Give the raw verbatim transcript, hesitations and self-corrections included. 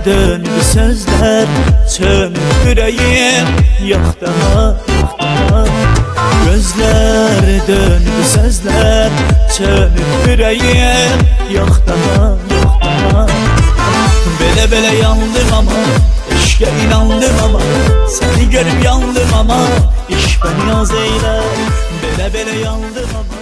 döndü sözler, çönüp yüreğim, yok daha, yok daha. Gözler döndü sözler, çönüp yüreğim, yok daha, yok daha. Bele bele yandım ama, eşke inandım ama, seni görüp yandım ama, iş beni yaz eyler. Bele bele yandım ama.